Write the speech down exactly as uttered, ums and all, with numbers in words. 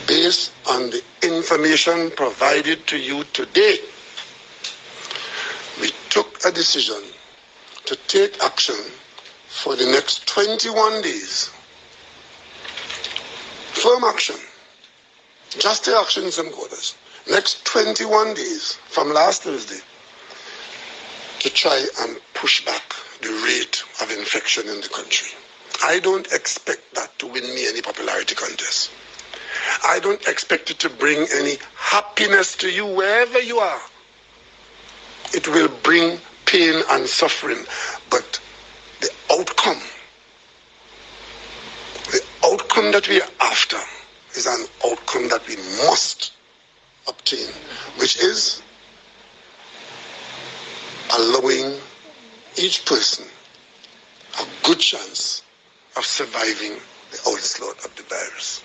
based on the information provided to you today, we took a decision to take action for the next twenty-one days. Firm action. Just take action in some quarters. Next twenty-one days from last Thursday to try and push back the rate of infection in the country. I don't expect that to win me any popularity contest. I don't expect it to bring any happiness to you wherever you are. It will bring pain and suffering, but the outcome, the outcome that we are after is an outcome that we must obtain, which is allowing each person a good chance of surviving the onslaught of the virus.